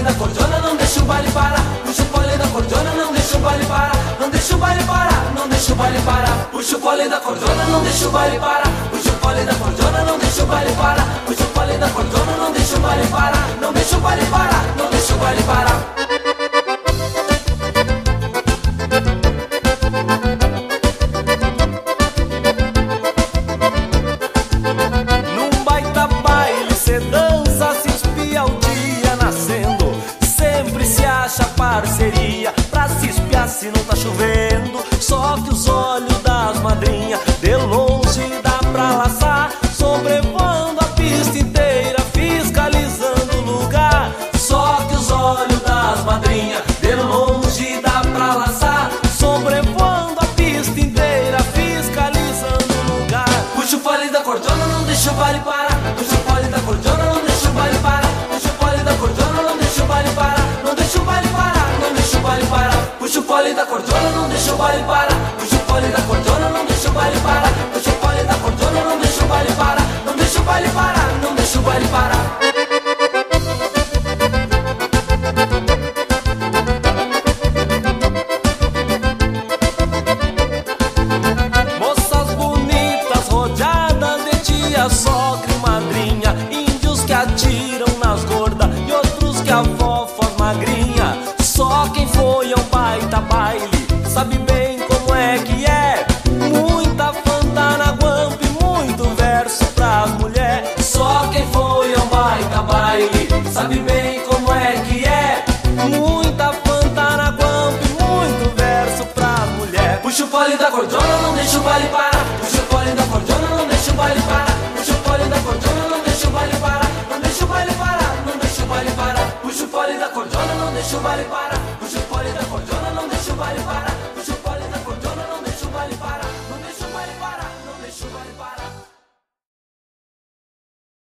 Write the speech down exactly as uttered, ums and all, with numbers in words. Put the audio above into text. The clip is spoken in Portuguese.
da cordiona, não deixa o baile parar. Puxa o fole da cordiona, não deixa o baile parar. Não deixa o baile parar, não deixa o baile parar. Puxa o fole da cordiona, não deixa o baile parar. Puxa o fole da cordiona, não deixa o baile parar. Puxa o fole da cordiona, não deixa o baile parar. Não deixa o baile parar, não deixa o baile parar. Num baita baile cê dança, se espia o dia nascendo. Sempre se acha parceria pra se espiar se não tá chovendo. Só que os olhos das madrinhas de longe dá pra laçar, sobrevoando a pista inteira, fiscalizando o lugar. Só que os olhos das madrinhas de longe dá pra laçar, sobrevoando a pista inteira, fiscalizando o lugar. Puxa o fole da cordiona, não deixa o baile parar. Puxa o fole da cordiona, não deixa o baile parar. Puxa o fole da cordiona, não deixa o baile parar. Não deixa o baile parar, não deixa o baile parar. Puxa o fole da cordiona, não deixa o baile parar. Puxa o fole da cordiona, não deixa o baile parar. Puxa o fole da cordiona, não deixa o baile parar. Não deixa o baile parar, não deixa o baile parar. Moças bonitas rodeadas de tia, sogra e madrinha, índios que atiram nas gordas e outros que a avó faz magrinha. Só quem foi ao baita baile sabe bem como é que é. Muita fanta na guampa e muito verso pras mulher. Só quem foi ao baita baile sabe bem como é que é. Muita fanta na guampa e muito verso pras mulher. Puxa o fole da cordiona, não deixa o baile parar. Puxa o fole da cordiona, não deixa o baile parar. Puxa o fole da cordiona, não deixa o baile parar. Não deixa o baile parar, não deixa o baile parar. Puxa o fole da cordiona, não deixa o baile parar.